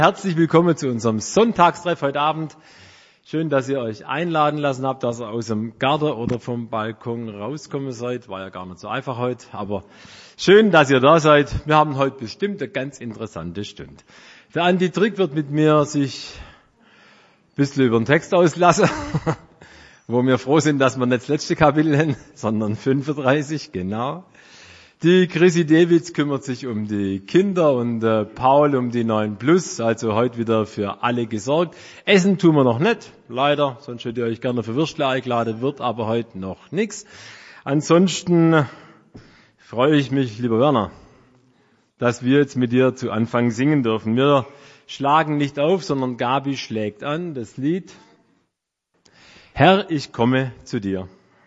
Herzlich willkommen zu unserem Sonntagstreff heute Abend. Schön, dass ihr euch einladen lassen habt, dass ihr aus dem Garten oder vom Balkon rauskommen seid. War ja gar nicht so einfach heute, aber schön, dass ihr da seid. Wir haben heute bestimmt eine ganz interessante Stunde. Der Andi Trick wird mit mir sich ein bisschen über den Text auslassen, wo wir froh sind, dass wir nicht das letzte Kapitel haben, sondern 35, genau. Die Chrissy Dewitz kümmert sich um die Kinder und Paul um die 9+, also heute wieder für alle gesorgt. Essen tun wir noch nicht, leider, sonst hätte ich euch gerne für Würstle eingeladen, wird aber heute noch nichts. Ansonsten freue ich mich, lieber Werner, dass wir jetzt mit dir zu Anfang singen dürfen. Wir schlagen nicht auf, sondern Gabi schlägt an, das Lied Herr, ich komme zu dir.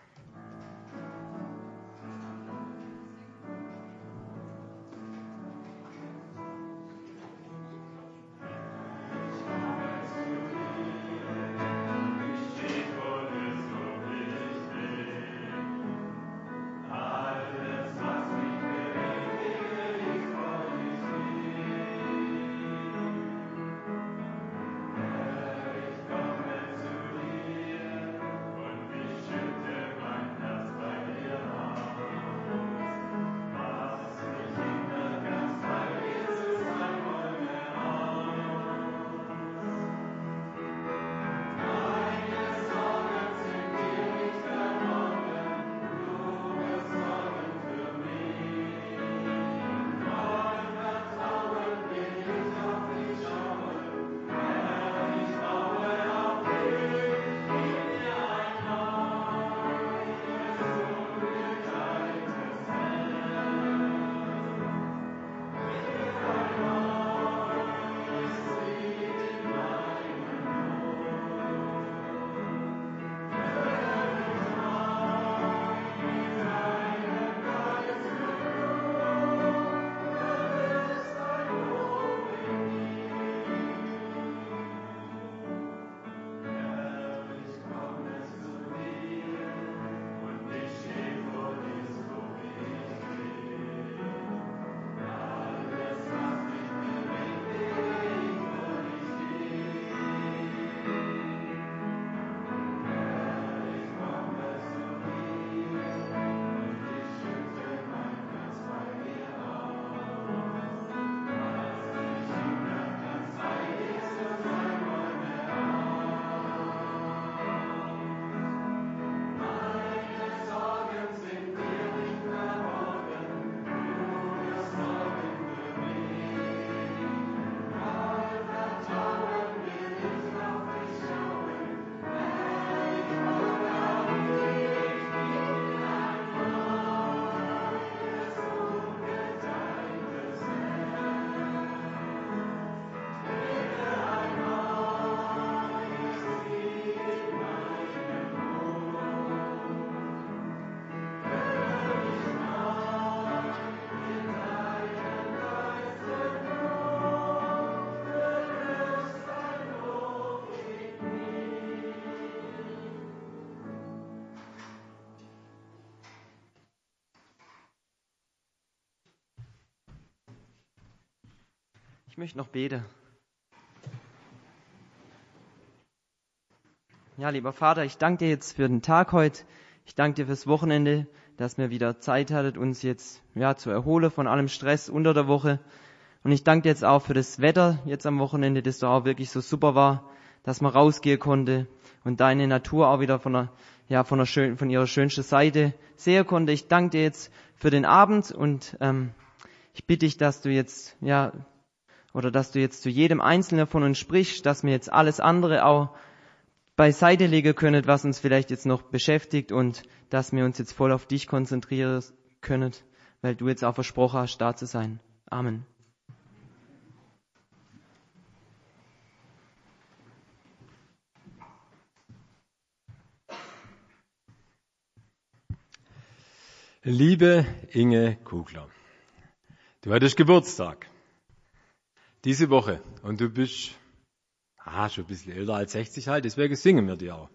Ich möchte noch beten. Ja, lieber Vater, ich danke dir jetzt für den Tag heute. Ich danke dir fürs Wochenende, dass wir wieder Zeit hattet, uns jetzt zu erholen von allem Stress unter der Woche. Und ich danke dir jetzt auch für das Wetter jetzt am Wochenende, das doch auch wirklich so super war, dass man rausgehen konnte und deine Natur auch wieder von ihrer schönsten Seite sehen konnte. Ich danke dir jetzt für den Abend und ich bitte dich, dass du jetzt zu jedem Einzelnen von uns sprichst, dass wir jetzt alles andere auch beiseite legen können, was uns vielleicht jetzt noch beschäftigt und dass wir uns jetzt voll auf dich konzentrieren können, weil du jetzt auch versprochen hast, da zu sein. Amen. Liebe Inge Kugler, du hattest Geburtstag diese Woche und du bist schon ein bisschen älter als 60 halt, deswegen singen wir dir auch.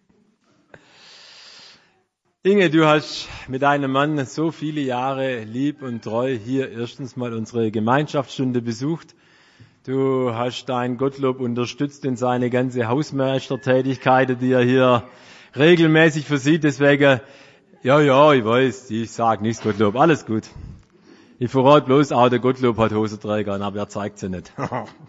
Inge, du hast mit deinem Mann so viele Jahre lieb und treu hier erstens mal unsere Gemeinschaftsstunde besucht. Du hast deinen Gottlob unterstützt in seine ganze Hausmeistertätigkeit, die er hier regelmäßig versieht. Deswegen, ja, ich weiß, ich sag nichts Gottlob, alles gut. Ich verrate bloß, auch der Gottlob hat Hosenträger, aber er zeigt sie nicht.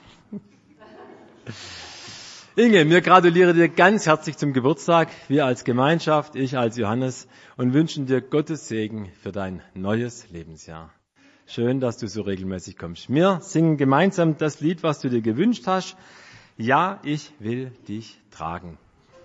Inge, wir gratulieren dir ganz herzlich zum Geburtstag, wir als Gemeinschaft, ich als Johannes, und wünschen dir Gottes Segen für dein neues Lebensjahr. Schön, dass du so regelmäßig kommst. Wir singen gemeinsam das Lied, was du dir gewünscht hast. Ja, ich will dich tragen.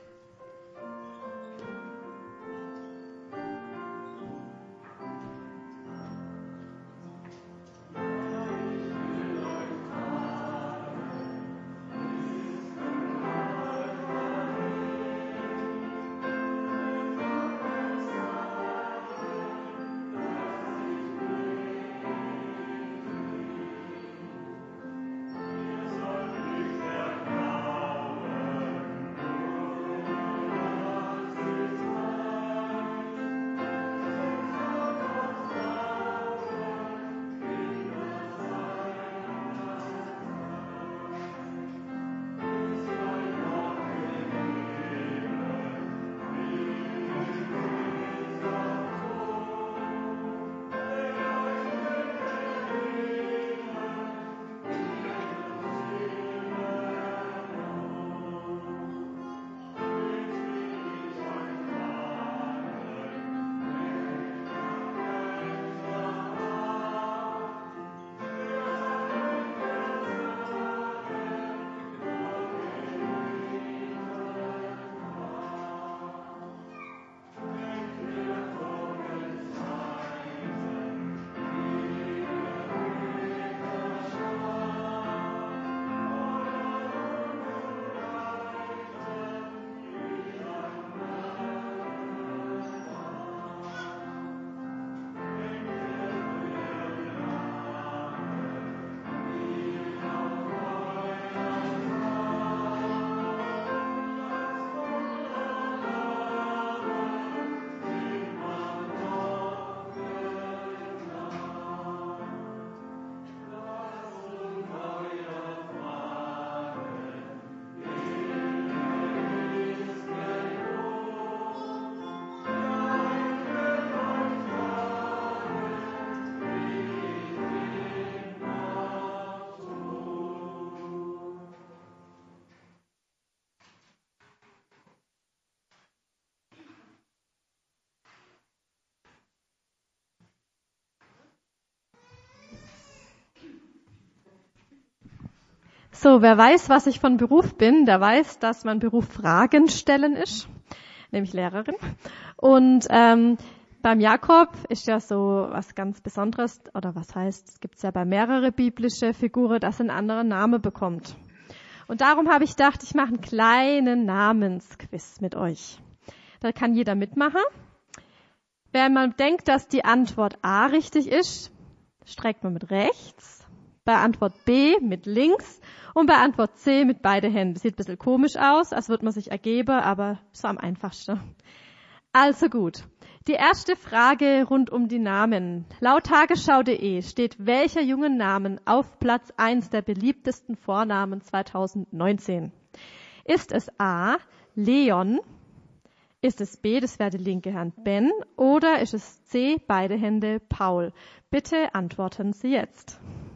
So, wer weiß, was ich von Beruf bin, der weiß, dass mein Beruf Fragen stellen ist, nämlich Lehrerin. Und beim Jakob ist ja so was ganz Besonderes, oder was heißt, es gibt ja bei mehrere biblische Figuren, dass ein anderer Name bekommt. Und darum habe ich gedacht, ich mache einen kleinen Namensquiz mit euch. Da kann jeder mitmachen. Wenn man denkt, dass die Antwort A richtig ist, streckt man mit rechts, bei Antwort B mit links und bei Antwort C mit beide Händen. Sieht ein bisschen komisch aus, als würde man sich ergeben, aber so am einfachsten. Also gut. Die erste Frage rund um die Namen. Laut Tagesschau.de steht welcher jungen Namen auf Platz 1 der beliebtesten Vornamen 2019? Ist es A, Leon? Ist es B, das wäre die linke Hand, Ben? Oder ist es C, beide Hände, Paul? Bitte antworten Sie jetzt.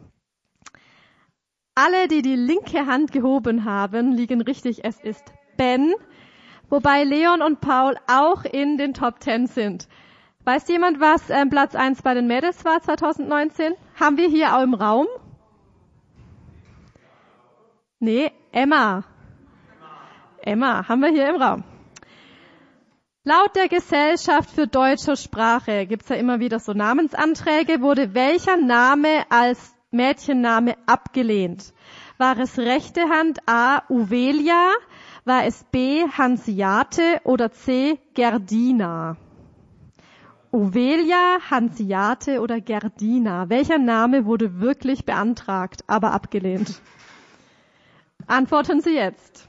Alle, die die linke Hand gehoben haben, liegen richtig. Es ist Ben, wobei Leon und Paul auch in den Top 10 sind. Weiß jemand, was Platz 1 bei den Mädels war 2019? Haben wir hier auch im Raum? Nee, Emma. Emma, haben wir hier im Raum. Laut der Gesellschaft für deutsche Sprache gibt's ja immer wieder so Namensanträge. Wurde welcher Name als Mädchenname abgelehnt? War es rechte Hand A, Uvelia? War es B, Hansiate oder C, Gerdina? Uvelia, Hansiate oder Gerdina? Welcher Name wurde wirklich beantragt, aber abgelehnt? Antworten Sie jetzt.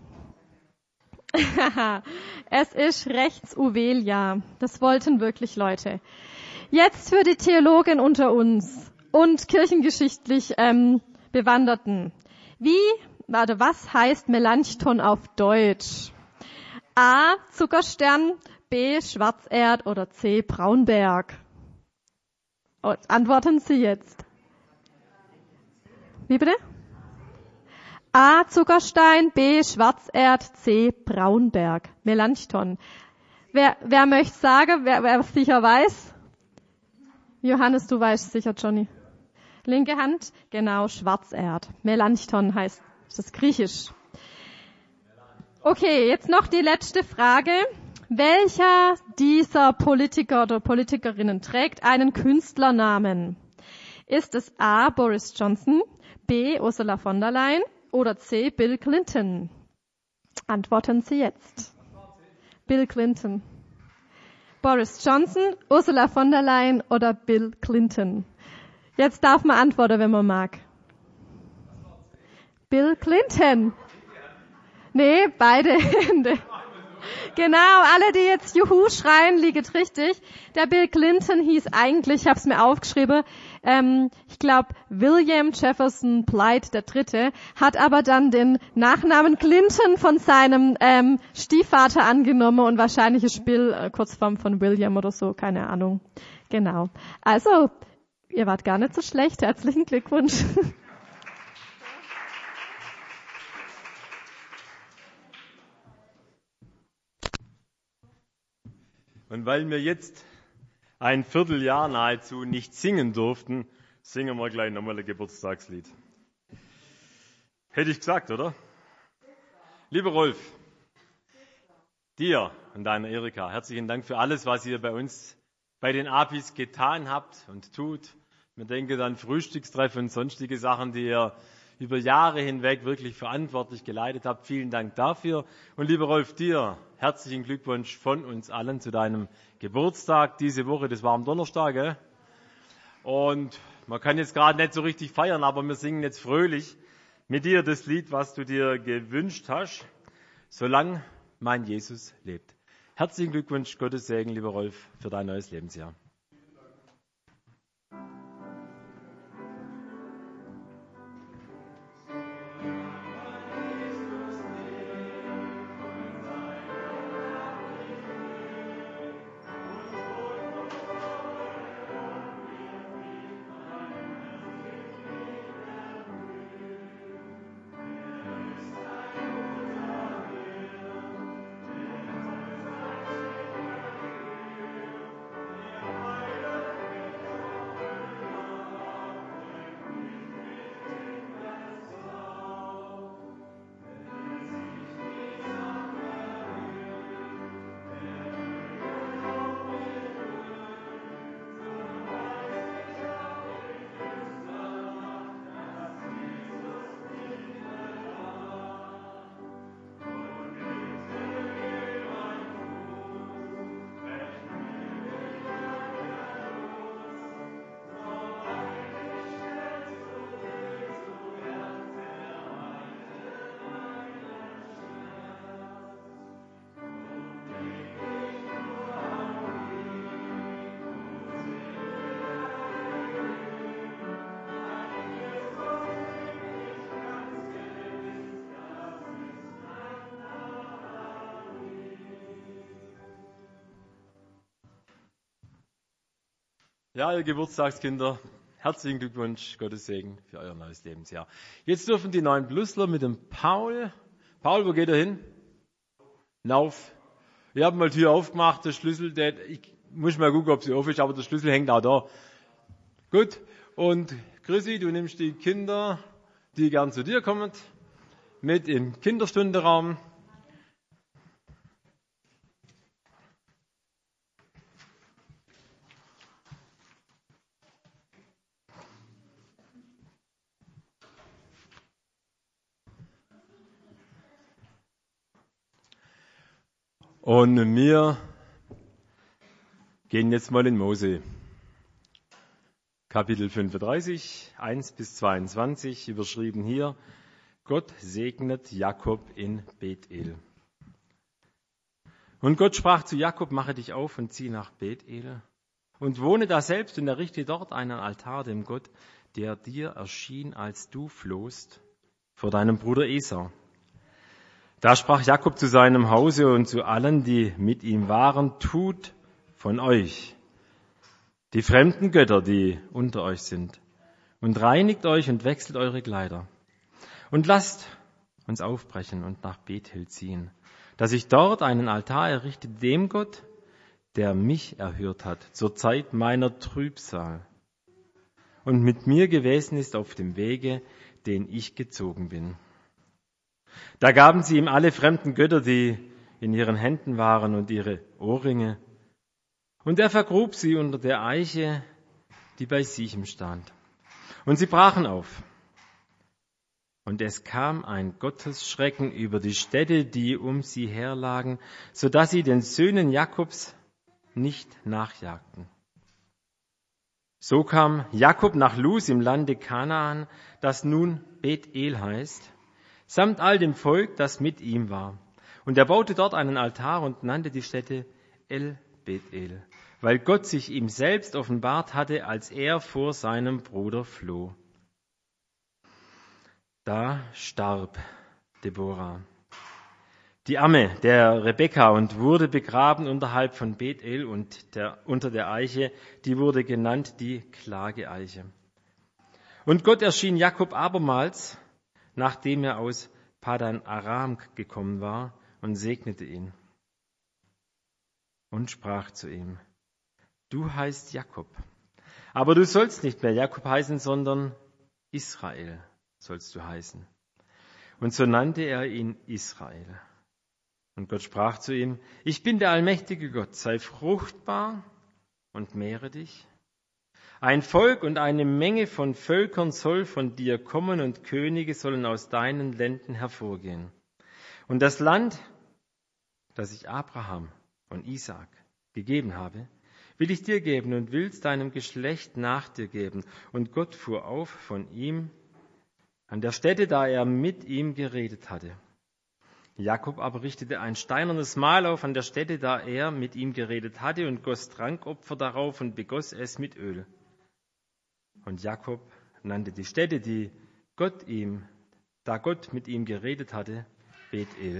Es ist rechts Uvelia. Das wollten wirklich Leute. Jetzt für die Theologen unter uns und kirchengeschichtlich Bewanderten. Was heißt Melanchthon auf Deutsch? A. Zuckerstern, B. Schwarzerd oder C. Braunberg? Antworten Sie jetzt. Wie bitte? A. Zuckerstein, B. Schwarzerd, C. Braunberg. Melanchthon. Wer möchte sagen, wer sicher weiß? Johannes, du weißt sicher, Johnny. Linke Hand, genau, Schwarzerd. Melanchthon heißt das Griechisch. Okay, jetzt noch die letzte Frage. Welcher dieser Politiker oder Politikerinnen trägt einen Künstlernamen? Ist es A. Boris Johnson, B. Ursula von der Leyen oder C. Bill Clinton? Antworten Sie jetzt. Bill Clinton. Boris Johnson, Ursula von der Leyen oder Bill Clinton? Jetzt darf man antworten, wenn man mag. Bill Clinton. Nee, beide Hände. Genau, alle, die jetzt Juhu schreien, liegen richtig. Der Bill Clinton hieß eigentlich, ich habe es mir aufgeschrieben, ich glaube William Jefferson Blythe III., hat aber dann den Nachnamen Clinton von seinem Stiefvater angenommen und wahrscheinlich ist Bill Kurzform von William oder so, keine Ahnung. Genau. Also, ihr wart gar nicht so schlecht. Herzlichen Glückwunsch. Und weil wir jetzt ein Vierteljahr nahezu nicht singen durften, singen wir gleich nochmal ein Geburtstagslied. Hätte ich gesagt, oder? Lieber Rolf, dir und deiner Erika, herzlichen Dank für alles, was ihr bei uns bei den APIs getan habt und tut. Wir denken an Frühstückstreffen und sonstige Sachen, die ihr über Jahre hinweg wirklich verantwortlich geleitet habt. Vielen Dank dafür. Und lieber Rolf, dir herzlichen Glückwunsch von uns allen zu deinem Geburtstag diese Woche. Das war am Donnerstag, gell? Und man kann jetzt gerade nicht so richtig feiern, aber wir singen jetzt fröhlich mit dir das Lied, was du dir gewünscht hast, solange mein Jesus lebt. Herzlichen Glückwunsch, Gottes Segen, lieber Rolf, für dein neues Lebensjahr. Ja, ihr Geburtstagskinder, herzlichen Glückwunsch, Gottes Segen für euer neues Lebensjahr. Jetzt dürfen die neuen Plusler mit dem Paul. Paul, wo geht er hin? Lauf. Ich habe mal die Tür aufgemacht, der Schlüssel, ich muss mal gucken, ob sie auf ist, aber der Schlüssel hängt auch da. Gut, und Chrissy, du nimmst die Kinder, die gern zu dir kommen, mit im Kinderstunderaum. Und wir gehen jetzt mal in Mose. Kapitel 35, 1 bis 22, überschrieben hier, Gott segnet Jakob in Bethel. Und Gott sprach zu Jakob, mache dich auf und zieh nach Bethel und wohne da selbst und errichte dort einen Altar dem Gott, der dir erschien, als du flohst, vor deinem Bruder Esau. Da sprach Jakob zu seinem Hause und zu allen, die mit ihm waren, tut von euch die fremden Götter, die unter euch sind, und reinigt euch und wechselt eure Kleider. Und lasst uns aufbrechen und nach Bethel ziehen, dass ich dort einen Altar errichte dem Gott, der mich erhört hat zur Zeit meiner Trübsal und mit mir gewesen ist auf dem Wege, den ich gezogen bin. Da gaben sie ihm alle fremden Götter, die in ihren Händen waren, und ihre Ohrringe. Und er vergrub sie unter der Eiche, die bei Sichem stand. Und sie brachen auf. Und es kam ein Gottesschrecken über die Städte, die um sie herlagen, so dass sie den Söhnen Jakobs nicht nachjagten. So kam Jakob nach Luz im Lande Kanaan, das nun Bethel heißt, samt all dem Volk, das mit ihm war. Und er baute dort einen Altar und nannte die Stätte El Bethel, weil Gott sich ihm selbst offenbart hatte, als er vor seinem Bruder floh. Da starb Deborah, die Amme der Rebekka, und wurde begraben unterhalb von Bethel und unter der Eiche, die wurde genannt die Klageeiche. Und Gott erschien Jakob abermals, nachdem er aus Padan Aram gekommen war, und segnete ihn und sprach zu ihm: Du heißt Jakob, aber du sollst nicht mehr Jakob heißen, sondern Israel sollst du heißen. Und so nannte er ihn Israel. Und Gott sprach zu ihm: Ich bin der allmächtige Gott, sei fruchtbar und mehre dich. Ein Volk und eine Menge von Völkern soll von dir kommen, und Könige sollen aus deinen Lenden hervorgehen. Und das Land, das ich Abraham und Isaak gegeben habe, will ich dir geben und will's deinem Geschlecht nach dir geben. Und Gott fuhr auf von ihm an der Stätte, da er mit ihm geredet hatte. Jakob aber richtete ein steinernes Mahl auf an der Stätte, da er mit ihm geredet hatte, und goss Trankopfer darauf und begoss es mit Öl. Und Jakob nannte die Stätte, da Gott mit ihm geredet hatte, Bethel.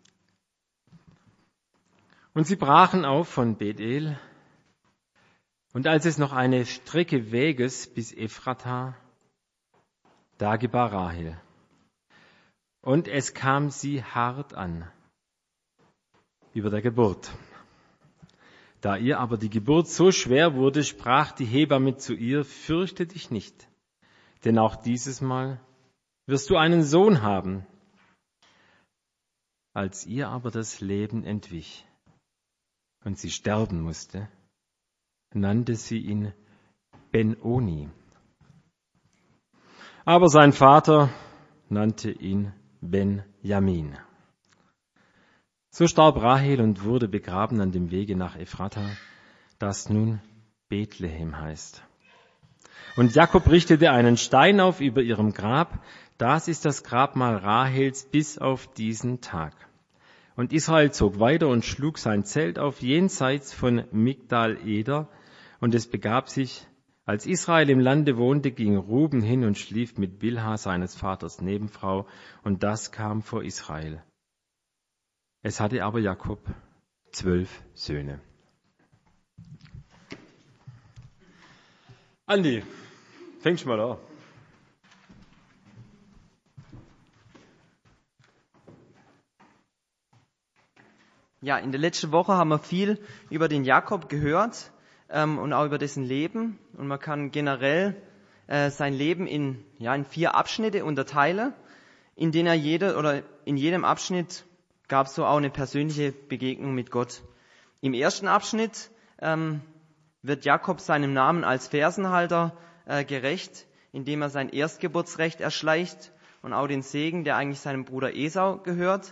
Und sie brachen auf von Bethel, und als es noch eine Strecke Weges bis Ephrata, da gebar Rahel. Und es kam sie hart an über der Geburt. Da ihr aber die Geburt so schwer wurde, sprach die Hebamme zu ihr: Fürchte dich nicht, denn auch dieses Mal wirst du einen Sohn haben. Als ihr aber das Leben entwich und sie sterben musste, nannte sie ihn Ben-Oni. Aber sein Vater nannte ihn Benjamin. So starb Rahel und wurde begraben an dem Wege nach Ephrata, das nun Bethlehem heißt. Und Jakob richtete einen Stein auf über ihrem Grab. Das ist das Grabmal Rahels bis auf diesen Tag. Und Israel zog weiter und schlug sein Zelt auf jenseits von Migdal-Eder. Und es begab sich, als Israel im Lande wohnte, ging Ruben hin und schlief mit Bilha, seines Vaters Nebenfrau, und das kam vor Israel. Es hatte aber Jakob 12 Söhne. Andi, fängst mal an. Ja, in der letzten Woche haben wir viel über den Jakob gehört und auch über dessen Leben. Und man kann generell sein Leben in 4 Abschnitte unterteilen, in denen in jedem Abschnitt gab es so auch eine persönliche Begegnung mit Gott. Im ersten Abschnitt wird Jakob seinem Namen als Fersenhalter gerecht, indem er sein Erstgeburtsrecht erschleicht und auch den Segen, der eigentlich seinem Bruder Esau gehört.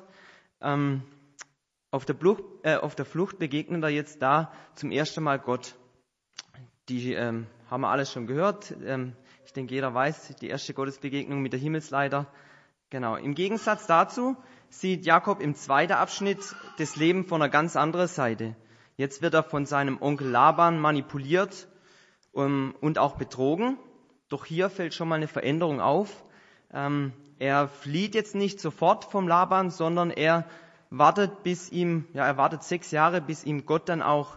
Auf der Flucht begegnet er jetzt da zum ersten Mal Gott. Die haben wir alles schon gehört. Ich denke, jeder weiß, die erste Gottesbegegnung mit der Himmelsleiter. Genau. Im Gegensatz dazu sieht Jakob im zweiten Abschnitt das Leben von einer ganz anderen Seite. Jetzt wird er von seinem Onkel Laban manipuliert und auch betrogen. Doch hier fällt schon mal eine Veränderung auf. er flieht jetzt nicht sofort vom Laban, sondern er wartet 6 Jahre, bis ihm Gott dann auch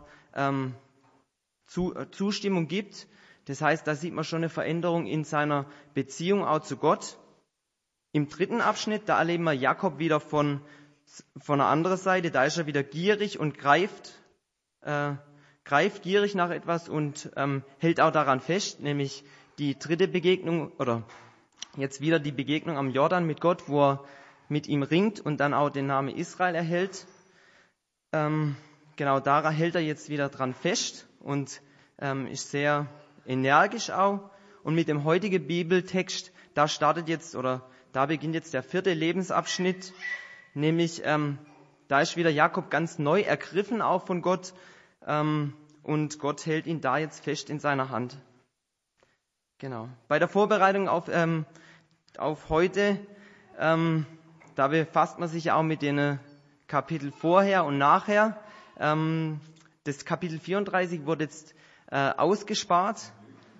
Zustimmung gibt. Das heißt, da sieht man schon eine Veränderung in seiner Beziehung auch zu Gott. Im 3. Abschnitt, da erleben wir Jakob wieder von einer anderen Seite. Da ist er wieder gierig und greift gierig nach etwas und hält auch daran fest, nämlich die 3. Begegnung oder jetzt wieder die Begegnung am Jordan mit Gott, wo er mit ihm ringt und dann auch den Namen Israel erhält. Genau daran hält er jetzt wieder dran fest und ist sehr energisch auch. Und mit dem heutigen Bibeltext, da beginnt jetzt der 4. Lebensabschnitt, nämlich da ist wieder Jakob ganz neu ergriffen auch von Gott und Gott hält ihn da jetzt fest in seiner Hand. Genau. Bei der Vorbereitung auf heute, da befasst man sich ja auch mit den Kapitel vorher und nachher. Das Kapitel 34 wurde jetzt ausgespart.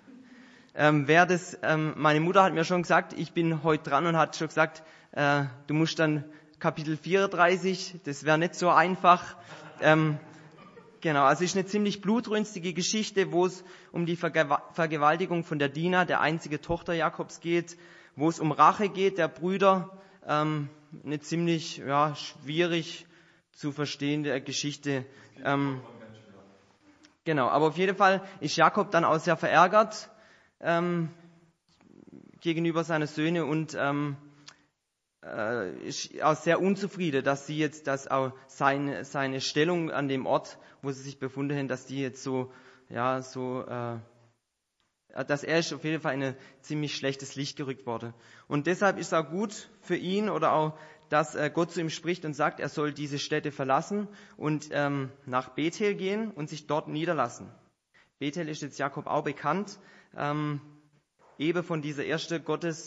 Meine Mutter hat mir schon gesagt, ich bin heute dran und hat schon gesagt, du musst dann Kapitel 34, das wäre nicht so einfach. Genau, also es ist eine ziemlich blutrünstige Geschichte, wo es um die Vergewaltigung von der Dina, der einzigen Tochter Jakobs, geht, wo es um Rache geht, der Brüder, eine ziemlich schwierig zu verstehende Geschichte. Genau, aber auf jeden Fall ist Jakob dann auch sehr verärgert gegenüber seinen Söhnen und ist auch sehr unzufrieden, dass auch seine Stellung an dem Ort, wo sie sich befunden haben, dass die jetzt dass er ist auf jeden Fall in ein ziemlich schlechtes Licht gerückt worden. Und deshalb ist es auch gut für ihn oder auch, dass Gott zu ihm spricht und sagt, er soll diese Stätte verlassen und nach Bethel gehen und sich dort niederlassen. Bethel ist jetzt Jakob auch bekannt, eben von dieser ersten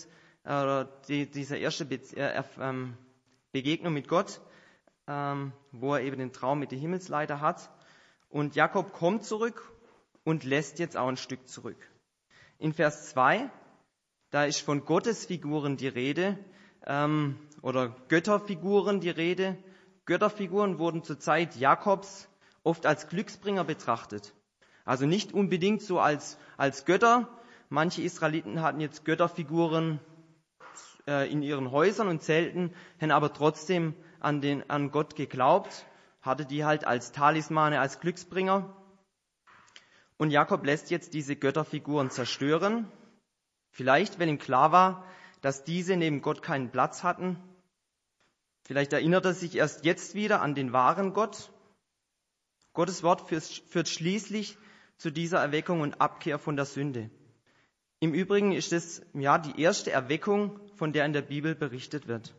Begegnung mit Gott, wo er eben den Traum mit der Himmelsleiter hat. Und Jakob kommt zurück und lässt jetzt auch ein Stück zurück. In Vers 2, da ist von Gottesfiguren die Rede, oder Götterfiguren die Rede. Götterfiguren wurden zur Zeit Jakobs oft als Glücksbringer betrachtet. Also nicht unbedingt so als Götter. Manche Israeliten hatten jetzt Götterfiguren in ihren Häusern und Zelten, haben aber trotzdem an Gott geglaubt, hatte die halt als Talismane, als Glücksbringer. Und Jakob lässt jetzt diese Götterfiguren zerstören. Vielleicht, weil ihm klar war, dass diese neben Gott keinen Platz hatten. Vielleicht erinnert er sich erst jetzt wieder an den wahren Gott. Gottes Wort führt schließlich zu dieser Erweckung und Abkehr von der Sünde. Im Übrigen ist es die erste Erweckung, von der in der Bibel berichtet wird.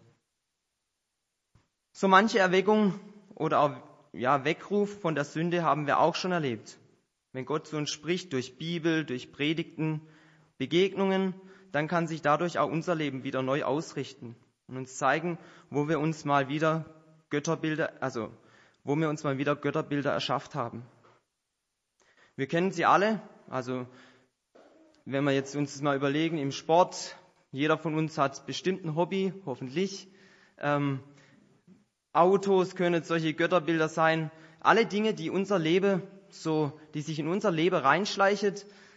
So manche Erweckung oder auch Weckruf von der Sünde haben wir auch schon erlebt. Wenn Gott zu uns spricht durch Bibel, durch Predigten, Begegnungen, dann kann sich dadurch auch unser Leben wieder neu ausrichten und uns zeigen, wo wir uns mal wieder Götterbilder erschafft haben. Wir kennen sie alle, also wenn wir jetzt uns mal überlegen, im Sport, jeder von uns hat bestimmt ein Hobby, hoffentlich. Autos können solche Götterbilder sein. Alle Dinge, die sich in unser Leben reinschleichen,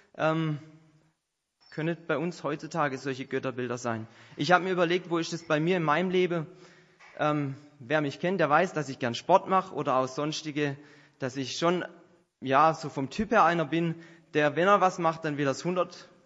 können bei uns heutzutage solche Götterbilder sein. Ich habe mir überlegt, wo ist das bei mir in meinem Leben? Wer mich kennt, der weiß, dass ich gern Sport mache oder auch sonstige, dass ich schon so vom Typ her einer bin, der, wenn er was macht, dann will er es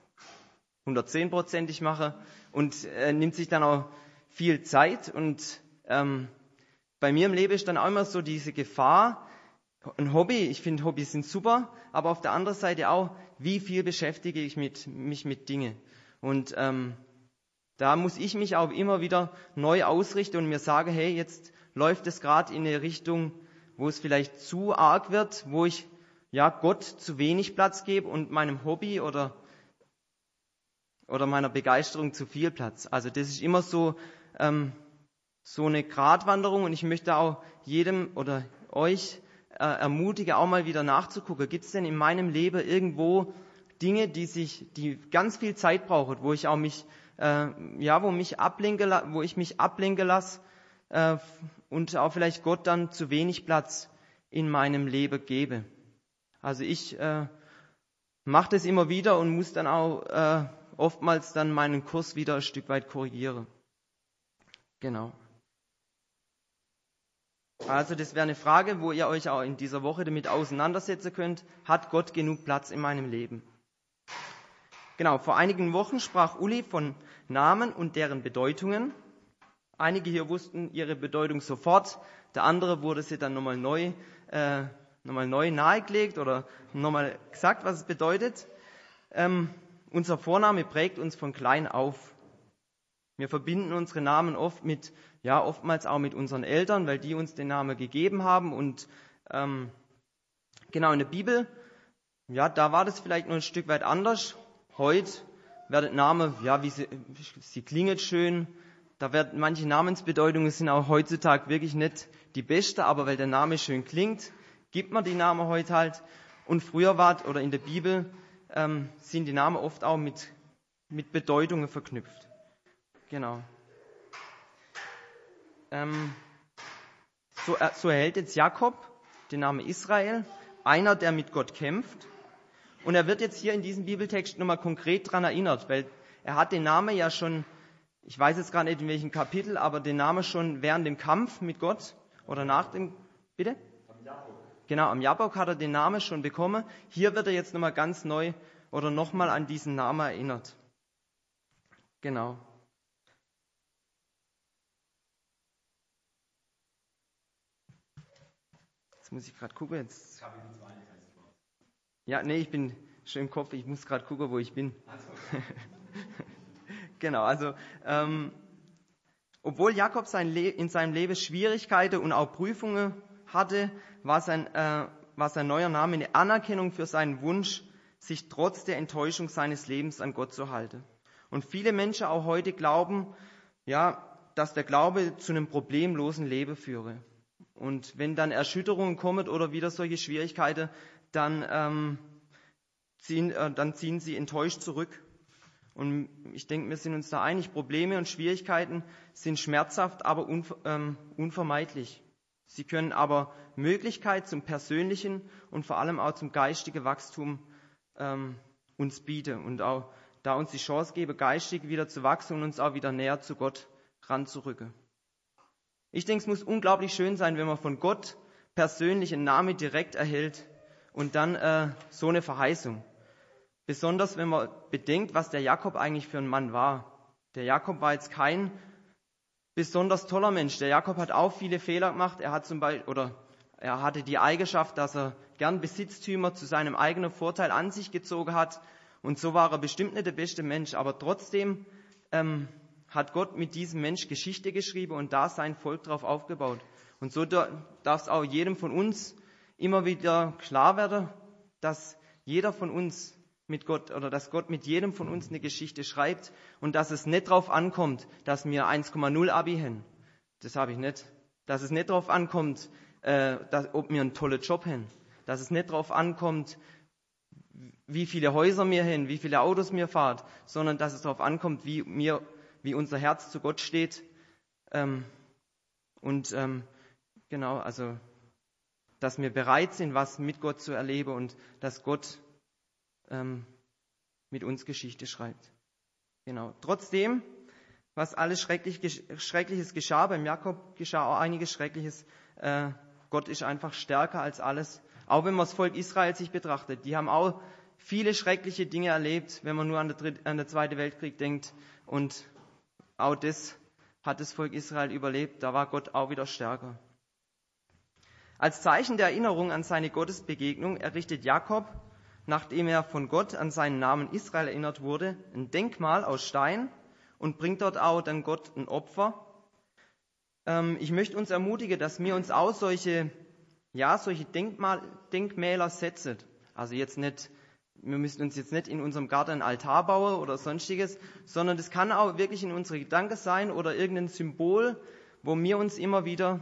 110%ig machen und nimmt sich dann auch viel Zeit. Und bei mir im Leben ist dann auch immer so diese Gefahr, ein Hobby, ich finde Hobbys sind super, aber auf der anderen Seite auch, wie viel beschäftige ich mich mit Dingen. Und da muss ich mich auch immer wieder neu ausrichten und mir sagen, hey, jetzt läuft es gerade in eine Richtung, wo es vielleicht zu arg wird, wo ich Gott zu wenig Platz gebe und meinem Hobby oder meiner Begeisterung zu viel Platz. Also das ist immer so eine Gratwanderung und ich möchte auch jedem oder euch ermutige, auch mal wieder nachzugucken. Gibt es denn in meinem Leben irgendwo Dinge, die ganz viel Zeit brauchen, wo ich auch mich wo ich mich ablenken lasse und auch vielleicht Gott dann zu wenig Platz in meinem Leben gebe. Also ich mache das immer wieder und muss dann auch oftmals dann meinen Kurs wieder ein Stück weit korrigieren. Genau. Also das wäre eine Frage, wo ihr euch auch in dieser Woche damit auseinandersetzen könnt. Hat Gott genug Platz in meinem Leben? Genau, vor einigen Wochen sprach Uli von Namen und deren Bedeutungen. Einige hier wussten ihre Bedeutung sofort, der andere wurde sie dann nochmal neu nahegelegt oder nochmal gesagt, was es bedeutet. Unser Vorname prägt uns von klein auf. Wir verbinden unsere Namen oftmals auch mit unseren Eltern, weil die uns den Namen gegeben haben. Und genau in der Bibel, da war das vielleicht noch ein Stück weit anders. Heute werden Namen, sie klingen schön. Da werden manche Namensbedeutungen sind auch heutzutage wirklich nicht die beste, aber weil der Name schön klingt, gibt man die Namen heute halt. Und früher oder in der Bibel sind die Namen oft auch mit Bedeutungen verknüpft. Genau. So erhält jetzt Jakob den Namen Israel, einer, der mit Gott kämpft. Und er wird jetzt hier in diesem Bibeltext nochmal konkret dran erinnert, weil er hat den Namen ja schon, ich weiß jetzt gar nicht in welchem Kapitel, aber den Namen schon während dem Kampf mit Gott oder nach dem, bitte? Am Jabbok. Genau, am Jabbok hat er den Namen schon bekommen. Hier wird er jetzt nochmal ganz neu oder nochmal an diesen Namen erinnert. Genau. Jetzt muss ich gerade gucken. Ich bin schon im Kopf, ich muss gerade gucken, wo ich bin. Genau, also obwohl Jakob in seinem Leben Schwierigkeiten und auch Prüfungen hatte, war sein neuer Name eine Anerkennung für seinen Wunsch, sich trotz der Enttäuschung seines Lebens an Gott zu halten. Und viele Menschen auch heute glauben, dass der Glaube zu einem problemlosen Leben führe. Und wenn dann Erschütterungen kommen oder wieder solche Schwierigkeiten, dann ziehen sie enttäuscht zurück. Und ich denke, wir sind uns da einig, Probleme und Schwierigkeiten sind schmerzhaft, aber unvermeidlich. Sie können aber Möglichkeit zum persönlichen und vor allem auch zum geistigen Wachstum uns bieten und auch da uns die Chance geben, geistig wieder zu wachsen und uns auch wieder näher zu Gott ranzurücken. Ich denke, es muss unglaublich schön sein, wenn man von Gott persönlich einen Namen direkt erhält und dann so eine Verheißung. Besonders wenn man bedenkt, was der Jakob eigentlich für ein Mann war. Der Jakob war jetzt kein besonders toller Mensch. Der Jakob hat auch viele Fehler gemacht. Er hatte die Eigenschaft, dass er gern Besitztümer zu seinem eigenen Vorteil an sich gezogen hat. Und so war er bestimmt nicht der beste Mensch. Aber trotzdem hat Gott mit diesem Mensch Geschichte geschrieben und da sein Volk drauf aufgebaut. Und so darf es auch jedem von uns immer wieder klar werden, dass jeder von uns mit Gott oder dass Gott mit jedem von uns eine Geschichte schreibt und dass es nicht darauf ankommt, dass wir 1,0 Abi haben. Das habe ich nicht. Dass es nicht darauf ankommt, ob wir einen tollen Job haben. Dass es nicht darauf ankommt, wie viele Häuser wir haben, wie viele Autos wir fahren, sondern dass es darauf ankommt, wie unser Herz zu Gott steht. Genau, also dass wir bereit sind, was mit Gott zu erleben und dass Gott mit uns Geschichte schreibt. Genau. Trotzdem, was alles Schreckliches geschah, beim Jakob geschah auch einiges Schreckliches. Gott ist einfach stärker als alles. Auch wenn man das Volk Israel sich betrachtet. Die haben auch viele schreckliche Dinge erlebt, wenn man nur an den Zweiten Weltkrieg denkt. Und auch das hat das Volk Israel überlebt. Da war Gott auch wieder stärker. Als Zeichen der Erinnerung an seine Gottesbegegnung errichtet Jakob, nachdem er von Gott an seinen Namen Israel erinnert wurde, ein Denkmal aus Stein und bringt dort auch dann Gott ein Opfer. Ich möchte uns ermutigen, dass wir uns auch solche Denkmäler setzen. Also wir müssen uns jetzt nicht in unserem Garten einen Altar bauen oder sonstiges, sondern das kann auch wirklich in unsere Gedanken sein oder irgendein Symbol, wo wir uns immer wieder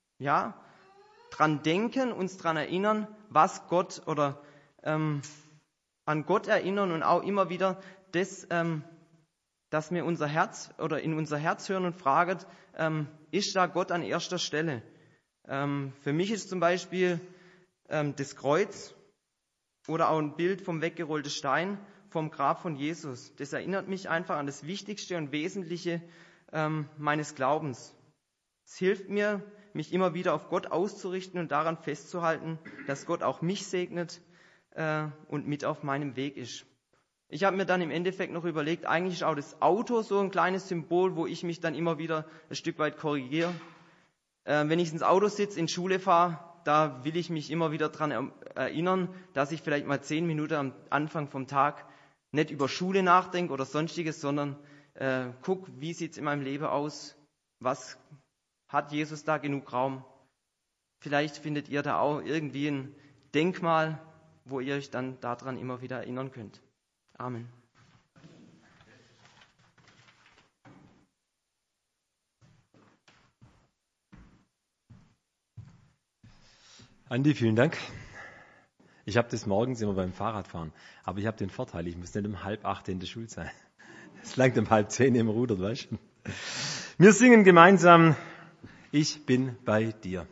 dran denken, uns dran erinnern, was Gott oder an Gott erinnern und auch immer wieder das dass wir unser Herz oder in unser Herz hören und fragen, ist da Gott an erster Stelle? Für mich ist zum Beispiel das Kreuz oder auch ein Bild vom weggerollten Stein vom Grab von Jesus. Das erinnert mich einfach an das Wichtigste und Wesentliche meines Glaubens. Es hilft mir, mich immer wieder auf Gott auszurichten und daran festzuhalten, dass Gott auch mich segnet und mit auf meinem Weg ist. Ich habe mir dann im Endeffekt noch überlegt, eigentlich ist auch das Auto so ein kleines Symbol, wo ich mich dann immer wieder ein Stück weit korrigiere. Wenn ich ins Auto sitze, in Schule fahre, da will ich mich immer wieder daran erinnern, dass ich vielleicht mal 10 Minuten am Anfang vom Tag nicht über Schule nachdenke oder Sonstiges, sondern gucke, wie sieht es in meinem Leben aus, was hat Jesus da genug Raum. Vielleicht findet ihr da auch irgendwie ein Denkmal, wo ihr euch dann daran immer wieder erinnern könnt. Amen. Andi, vielen Dank. Ich habe das morgens immer beim Fahrradfahren, aber ich habe den Vorteil, ich muss nicht um 7:30 in der Schule sein. Es langt um 9:30 im Rudert, weißt du. Wir singen gemeinsam, ich bin bei dir.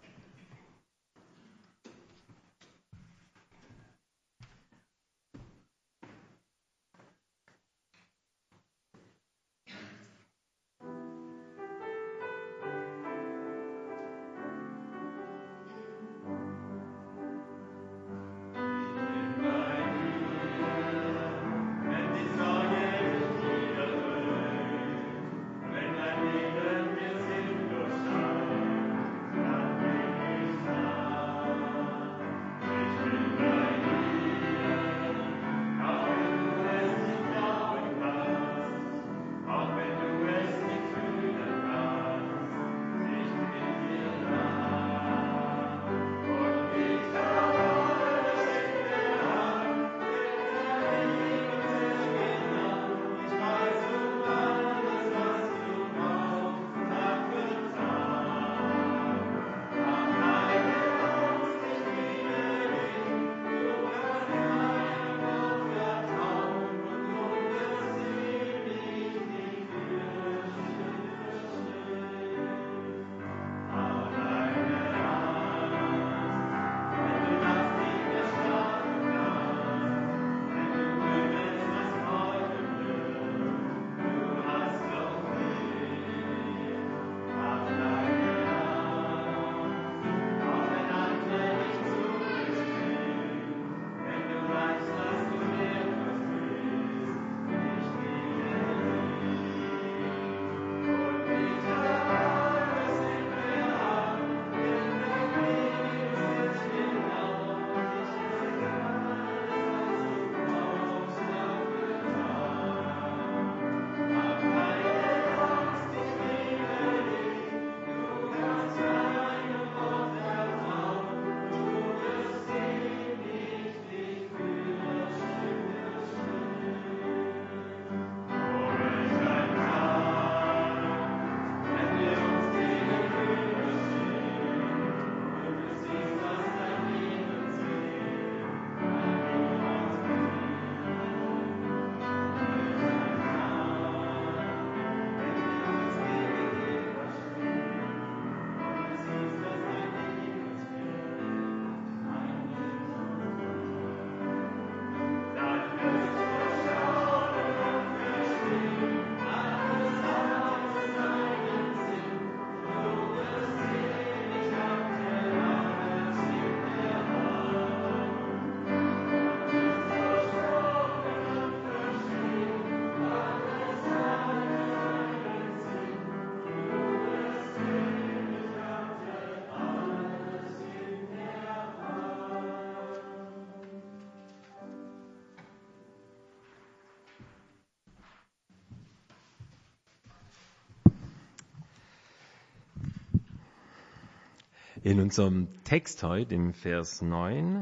In unserem Text heute, im Vers 9,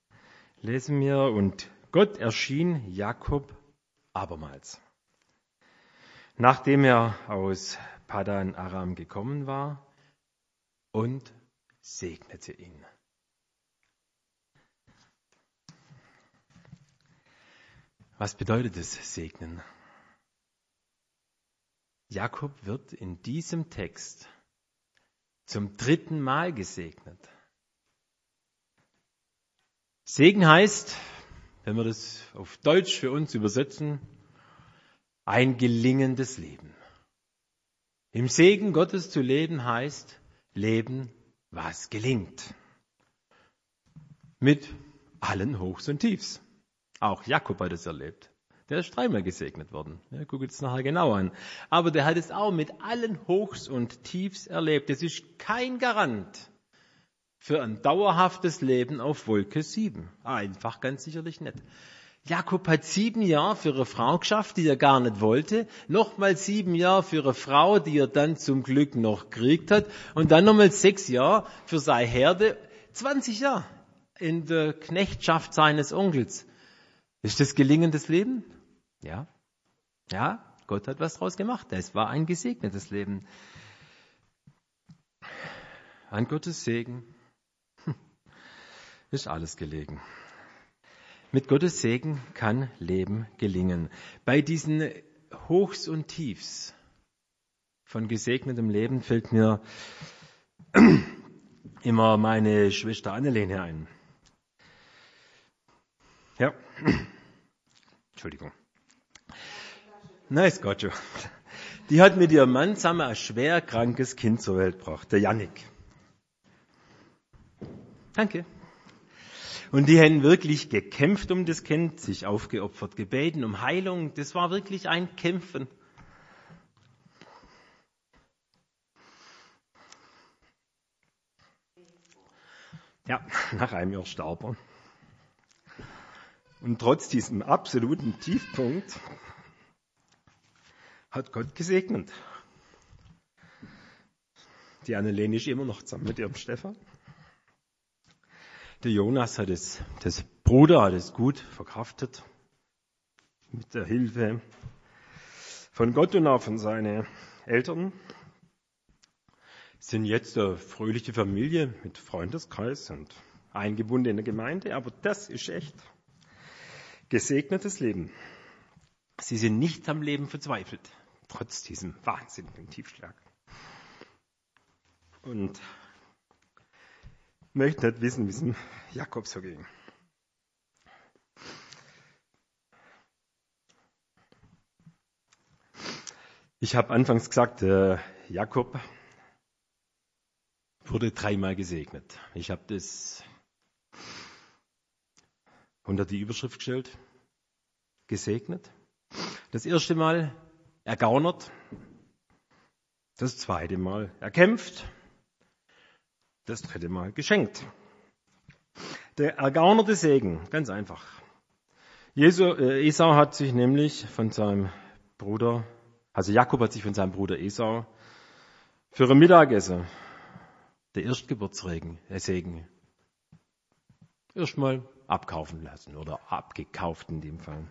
lesen wir, und Gott erschien Jakob abermals. Nachdem er aus Padan Aram gekommen war, und segnete ihn. Was bedeutet es, segnen? Jakob wird in diesem Text zum 3. Mal gesegnet. Segen heißt, wenn wir das auf Deutsch für uns übersetzen, ein gelingendes Leben. Im Segen Gottes zu leben heißt Leben, was gelingt. Mit allen Hochs und Tiefs. Auch Jakob hat es erlebt. Der ist 3-mal gesegnet worden. Ja, guckt es nachher genau an. Aber der hat es auch mit allen Hochs und Tiefs erlebt. Das ist kein Garant für ein dauerhaftes Leben auf Wolke 7. Einfach ganz sicherlich nicht. Jakob hat 7 Jahre für eine Frau geschafft, die er gar nicht wollte. Nochmal 7 Jahre für eine Frau, die er dann zum Glück noch gekriegt hat. Und dann nochmal 6 Jahre für seine Herde. 20 Jahre in der Knechtschaft seines Onkels. Ist das gelingendes Leben? Ja. Ja, Gott hat was draus gemacht. Es war ein gesegnetes Leben. An Gottes Segen ist alles gelegen. Mit Gottes Segen kann Leben gelingen. Bei diesen Hochs und Tiefs von gesegnetem Leben fällt mir immer meine Schwester Annelene ein. Ja, Entschuldigung. Na, ist Gott schon. Die hat mit ihrem Mann zusammen ein schwer krankes Kind zur Welt gebracht, der Jannik. Danke. Und die haben wirklich gekämpft um das Kind, sich aufgeopfert, gebeten um Heilung. Das war wirklich ein Kämpfen. Ja, nach einem Jahr starb er. Und trotz diesem absoluten Tiefpunkt hat Gott gesegnet. Die Annelene ist immer noch zusammen mit ihrem Stefan. Der Jonas hat Bruder hat es gut verkraftet. Mit der Hilfe von Gott und auch von seinen Eltern. Sind jetzt eine fröhliche Familie mit Freundeskreis und eingebunden in der Gemeinde. Aber das ist echt gesegnetes Leben. Sie sind nicht am Leben verzweifelt, trotz diesem wahnsinnigen Tiefschlag. Und möchte nicht wissen, wie es dem Jakob so ging. Ich habe anfangs gesagt, Jakob wurde 3-mal gesegnet. Ich habe das unter die Überschrift gestellt, gesegnet. Das 1. Mal ergaunert, das 2. Mal erkämpft, das 3. Mal geschenkt. Der ergaunerte Segen, ganz einfach. Esau hat sich nämlich von seinem Bruder, also Jakob hat sich von seinem Bruder Esau für ein Mittagessen, der Erstgeburtssegen, erstmal abkaufen lassen oder abgekauft in dem Fall.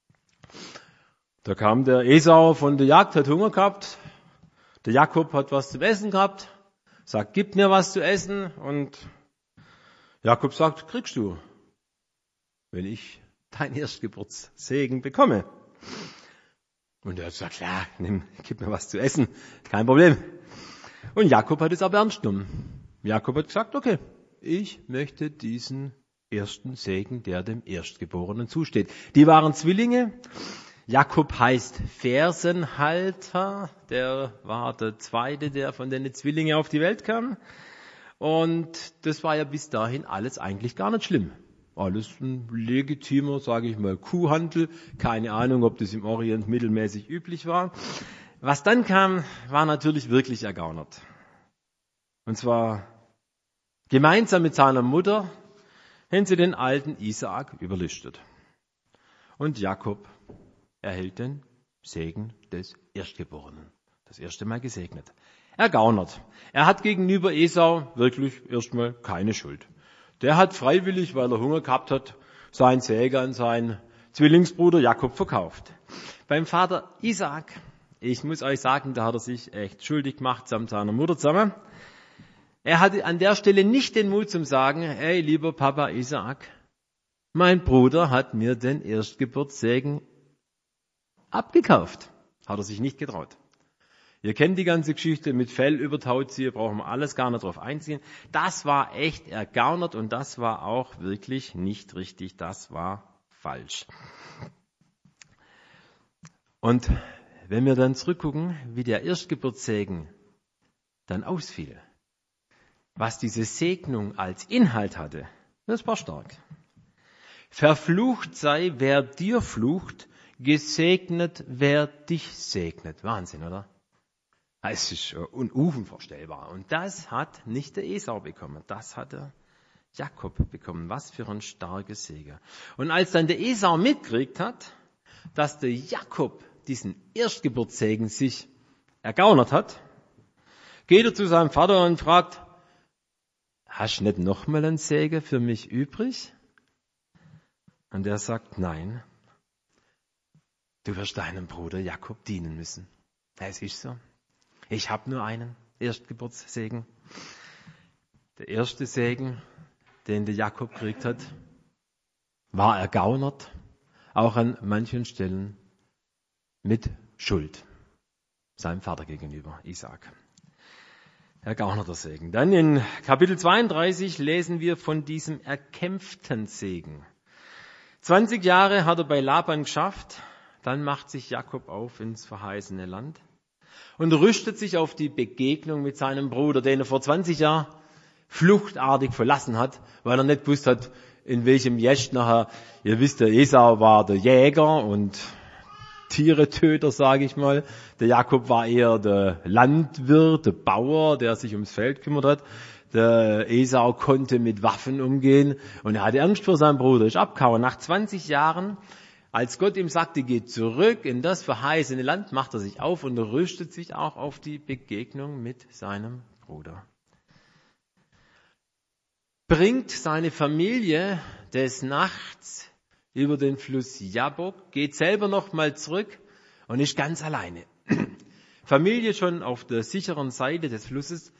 Da kam der Esau von der Jagd, hat Hunger gehabt. Der Jakob hat was zum Essen gehabt, sagt, gib mir was zu essen. Und Jakob sagt, kriegst du, wenn ich deinen Erstgeburtssegen bekomme. Und er sagt, klar, gib mir was zu essen, kein Problem. Und Jakob hat es aber ernst genommen. Jakob hat gesagt, okay, ich möchte diesen ersten Segen, der dem Erstgeborenen zusteht. Die waren Zwillinge. Jakob heißt Fersenhalter. Der war der zweite, der von den Zwillingen auf die Welt kam. Und das war ja bis dahin alles eigentlich gar nicht schlimm. Alles ein legitimer, sage ich mal, Kuhhandel. Keine Ahnung, ob das im Orient mittelmäßig üblich war. Was dann kam, war natürlich wirklich ergaunert. Und zwar gemeinsam mit seiner Mutter haben sie den alten Isaak überlistet. Und Jakob erhält den Segen des Erstgeborenen. Das 1. Mal gesegnet. Ergaunert. Er hat gegenüber Esau wirklich erstmal keine Schuld. Der hat freiwillig, weil er Hunger gehabt hat, seinen Segen an seinen Zwillingsbruder Jakob verkauft. Beim Vater Isaak, ich muss euch sagen, da hat er sich echt schuldig gemacht, samt seiner Mutter zusammen. Er hatte an der Stelle nicht den Mut zum sagen, hey, lieber Papa Isaak, mein Bruder hat mir den Erstgeburtssegen abgekauft. Hat er sich nicht getraut. Ihr kennt die ganze Geschichte mit Fell übertaut sie, brauchen wir alles gar nicht drauf einziehen. Das war echt ergaunert und das war auch wirklich nicht richtig, das war falsch. Und wenn wir dann zurückgucken, wie der Erstgeburtssegen dann ausfiel, was diese Segnung als Inhalt hatte, das war stark. Verflucht sei, wer dir flucht, gesegnet, wer dich segnet. Wahnsinn, oder? Es ist unvorstellbar. Und das hat nicht der Esau bekommen, das hat der Jakob bekommen. Was für ein starkes Segen. Und als dann der Esau mitgekriegt hat, dass der Jakob diesen Erstgeburtssegen sich ergaunert hat, geht er zu seinem Vater und fragt, hast du nicht noch mal einen Segen für mich übrig? Und er sagt, nein, du wirst deinem Bruder Jakob dienen müssen. Es ist so. Ich habe nur einen Erstgeburtssegen. Der erste Segen, den der Jakob gekriegt hat, war ergaunert, auch an manchen Stellen mit Schuld seinem Vater gegenüber, Isaak. Ergaunerter Segen. Dann in Kapitel 32 lesen wir von diesem erkämpften Segen. 20 Jahre hat er bei Laban geschafft, dann macht sich Jakob auf ins verheißene Land und rüstet sich auf die Begegnung mit seinem Bruder, den er vor 20 Jahren fluchtartig verlassen hat, weil er nicht gewusst hat, in welchem Jesch nachher, ihr wisst, der Esau war der Jäger und Tieretöter, sage ich mal. Der Jakob war eher der Landwirt, der Bauer, der sich ums Feld kümmert hat. Der Esau konnte mit Waffen umgehen und er hatte Angst vor seinem Bruder, ist abgehauen. Nach 20 Jahren, als Gott ihm sagte, geh zurück in das verheißene Land, macht er sich auf und rüstet sich auch auf die Begegnung mit seinem Bruder. Bringt seine Familie des Nachts über den Fluss Jabbok, geht selber noch mal zurück und ist ganz alleine. Familie schon auf der sicheren Seite des Flusses.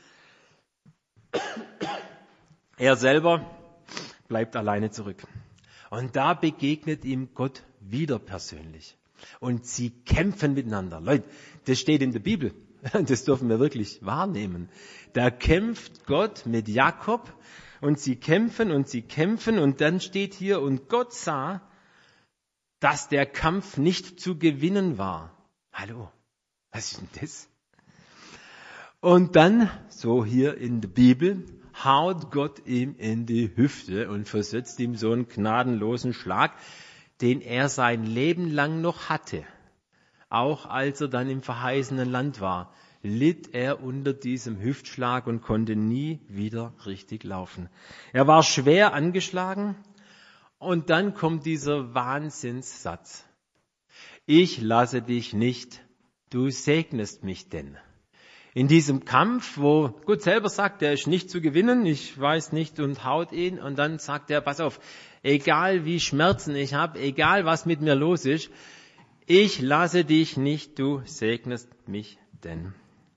Er selber bleibt alleine zurück. Und da begegnet ihm Gott wieder persönlich. Und sie kämpfen miteinander. Leute, das steht in der Bibel. Das dürfen wir wirklich wahrnehmen. Da kämpft Gott mit Jakob und sie kämpfen und dann steht hier, und Gott sah, dass der Kampf nicht zu gewinnen war. Hallo, was ist denn das? Und dann, so hier in der Bibel, haut Gott ihm in die Hüfte und versetzt ihm so einen gnadenlosen Schlag, den er sein Leben lang noch hatte. Auch als er dann im verheißenen Land war, litt er unter diesem Hüftschlag und konnte nie wieder richtig laufen. Er war schwer angeschlagen und dann kommt dieser Wahnsinnssatz. Ich lasse dich nicht, du segnest mich denn. In diesem Kampf, wo Gott selber sagt, der ist nicht zu gewinnen, ich weiß nicht, und haut ihn, und dann sagt er, pass auf, egal wie Schmerzen ich habe, egal was mit mir los ist, ich lasse dich nicht, du segnest mich denn.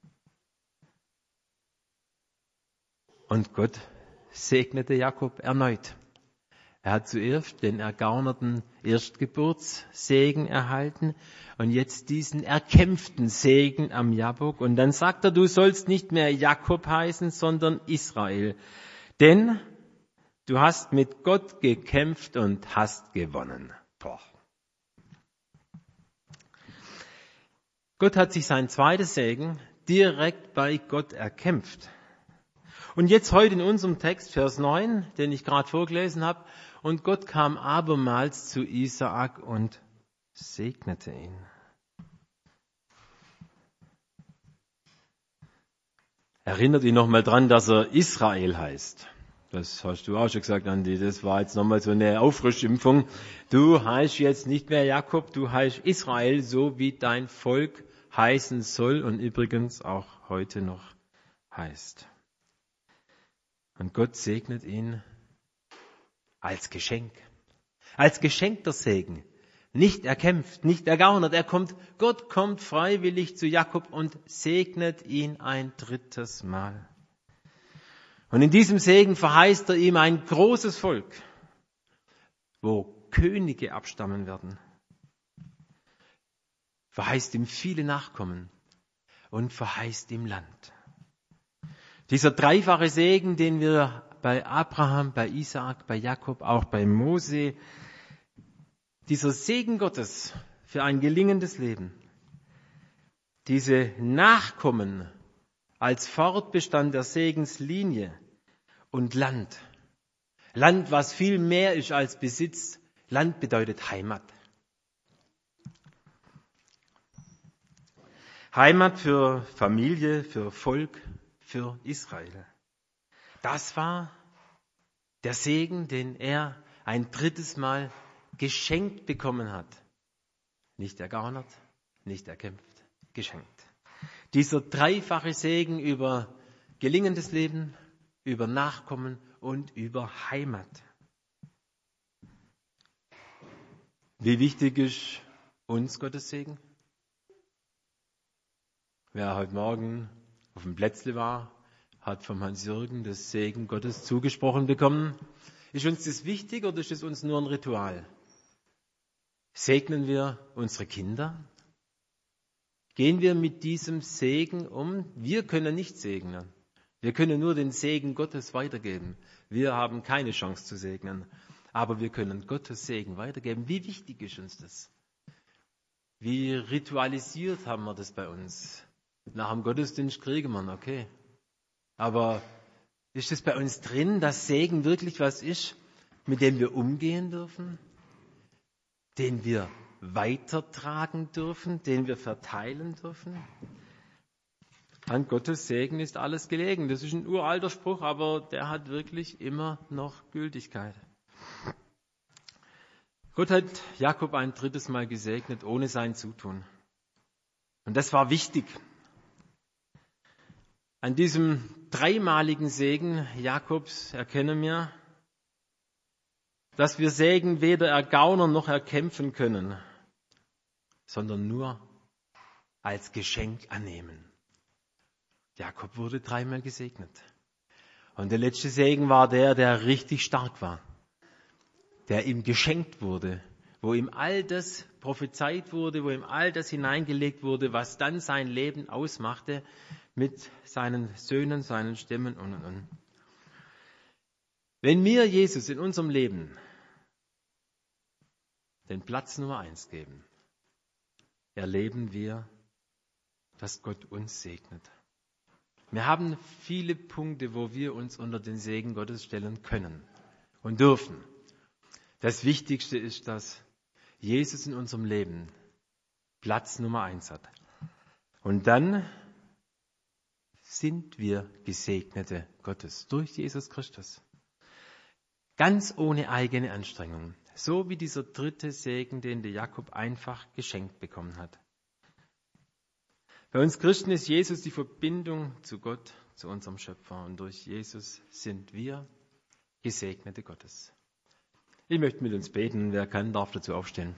Und Gott segnete Jakob erneut. Er hat zuerst den ergaunerten Erstgeburtssegen erhalten und jetzt diesen erkämpften Segen am Jabbok. Und dann sagt er, du sollst nicht mehr Jakob heißen, sondern Israel. Denn du hast mit Gott gekämpft und hast gewonnen. Boah. Gott hat sich sein zweites Segen direkt bei Gott erkämpft. Und jetzt heute in unserem Text, Vers 9, den ich gerade vorgelesen habe, und Gott kam abermals zu Isaak und segnete ihn. Erinnert ihn nochmal dran, dass er Israel heißt. Das hast du auch schon gesagt, Andi. Das war jetzt nochmal so eine Auffrischimpfung. Du heißt jetzt nicht mehr Jakob, du heißt Israel, so wie dein Volk heißen soll und übrigens auch heute noch heißt. Und Gott segnet ihn als Geschenk der Segen. Nicht erkämpft, nicht ergaunert. Gott kommt freiwillig zu Jakob und segnet ihn ein drittes Mal. Und in diesem Segen verheißt er ihm ein großes Volk, wo Könige abstammen werden. Verheißt ihm viele Nachkommen, und verheißt ihm Land. Dieser dreifache Segen, den wir bei Abraham, bei Isaak, bei Jakob, auch bei Mose, dieser Segen Gottes für ein gelingendes Leben, diese Nachkommen als Fortbestand der Segenslinie und Land. Land, was viel mehr ist als Besitz. Land bedeutet Heimat. Heimat für Familie, für Volk, für Israel. Das war der Segen, den er ein drittes Mal geschenkt bekommen hat. Nicht ergaunert, nicht erkämpft, geschenkt. Dieser dreifache Segen über gelingendes Leben, über Nachkommen und über Heimat. Wie wichtig ist uns Gottes Segen? Wer heute Morgen auf dem Plätzle war, hat vom Hans-Jürgen das Segen Gottes zugesprochen bekommen. Ist uns das wichtig oder ist es uns nur ein Ritual? Segnen wir unsere Kinder? Gehen wir mit diesem Segen um? Wir können nicht segnen. Wir können nur den Segen Gottes weitergeben. Wir haben keine Chance zu segnen. Aber wir können Gottes Segen weitergeben. Wie wichtig ist uns das? Wie ritualisiert haben wir das bei uns? Nach dem Gottesdienst kriegen wir ihn, okay. Aber ist es bei uns drin, dass Segen wirklich was ist, mit dem wir umgehen dürfen? Den wir weitertragen dürfen, den wir verteilen dürfen? An Gottes Segen ist alles gelegen. Das ist ein uralter Spruch, aber der hat wirklich immer noch Gültigkeit. Gott hat Jakob ein drittes Mal gesegnet, ohne sein Zutun. Und das war wichtig. An diesem dreimaligen Segen Jakobs erkennen wir, dass wir Segen weder ergaunern noch erkämpfen können, sondern nur als Geschenk annehmen. Jakob wurde dreimal gesegnet. Und der letzte Segen war der richtig stark war, der ihm geschenkt wurde, wo ihm all das prophezeit wurde, wo ihm all das hineingelegt wurde, was dann sein Leben ausmachte, mit seinen Söhnen, seinen Stämmen und. Wenn wir Jesus in unserem Leben den Platz Nummer 1 geben, erleben wir, dass Gott uns segnet. Wir haben viele Punkte, wo wir uns unter den Segen Gottes stellen können und dürfen. Das Wichtigste ist, dass Jesus in unserem Leben Platz Nummer 1 hat. Und dann sind wir Gesegnete Gottes durch Jesus Christus. Ganz ohne eigene Anstrengung. So wie dieser dritte Segen, den der Jakob einfach geschenkt bekommen hat. Bei uns Christen ist Jesus die Verbindung zu Gott, zu unserem Schöpfer. Und durch Jesus sind wir Gesegnete Gottes. Ich möchte mit uns beten. Wer kann, darf dazu aufstehen.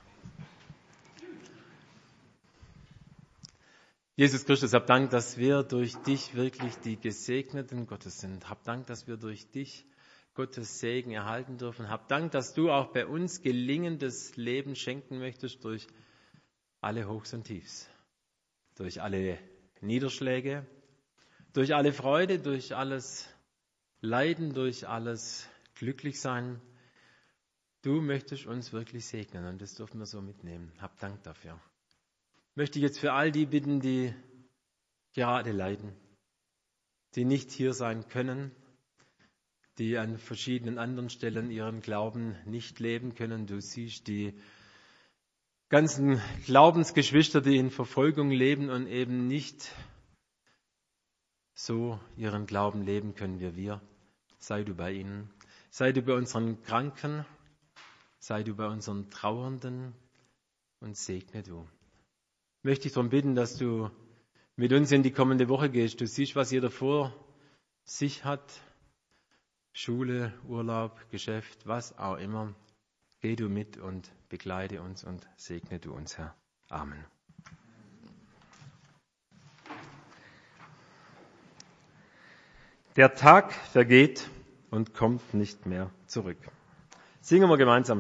Jesus Christus, hab Dank, dass wir durch dich wirklich die Gesegneten Gottes sind. Hab Dank, dass wir durch dich Gottes Segen erhalten dürfen. Hab Dank, dass du auch bei uns gelingendes Leben schenken möchtest durch alle Hochs und Tiefs, durch alle Niederschläge, durch alle Freude, durch alles Leiden, durch alles Glücklichsein. Du möchtest uns wirklich segnen und das dürfen wir so mitnehmen. Hab Dank dafür. Möchte ich jetzt für all die bitten, die gerade leiden, die nicht hier sein können, die an verschiedenen anderen Stellen ihren Glauben nicht leben können. Du siehst die ganzen Glaubensgeschwister, die in Verfolgung leben und eben nicht so ihren Glauben leben können wie wir. Sei du bei ihnen. Sei du bei unseren Kranken. Sei du bei unseren Trauernden und segne du. Möchte ich darum bitten, dass du mit uns in die kommende Woche gehst. Du siehst, was jeder vor sich hat. Schule, Urlaub, Geschäft, was auch immer. Geh du mit und begleite uns und segne du uns, Herr. Amen. Der Tag vergeht und kommt nicht mehr zurück. Singen wir gemeinsam.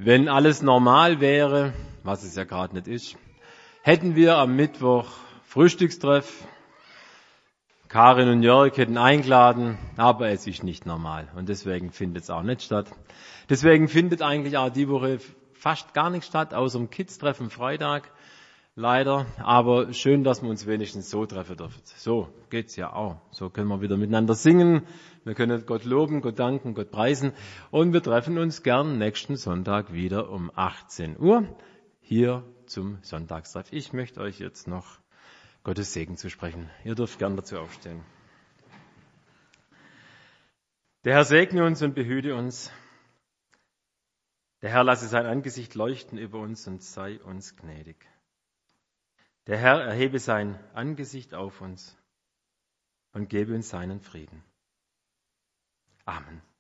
Wenn alles normal wäre, was es ja gerade nicht ist, hätten wir am Mittwoch Frühstückstreff. Karin und Jörg hätten eingeladen, aber es ist nicht normal und deswegen findet es auch nicht statt. Deswegen findet eigentlich auch die Woche fast gar nichts statt, außer dem Kids-Treffen Freitag. Leider, aber schön, dass wir uns wenigstens so treffen dürfen. So geht's ja auch. So können wir wieder miteinander singen. Wir können Gott loben, Gott danken, Gott preisen. Und wir treffen uns gern nächsten Sonntag wieder um 18 Uhr hier zum Sonntagstreff. Ich möchte euch jetzt noch Gottes Segen zu sprechen. Ihr dürft gern dazu aufstehen. Der Herr segne uns und behüte uns. Der Herr lasse sein Angesicht leuchten über uns und sei uns gnädig. Der Herr erhebe sein Angesicht auf uns und gebe uns seinen Frieden. Amen.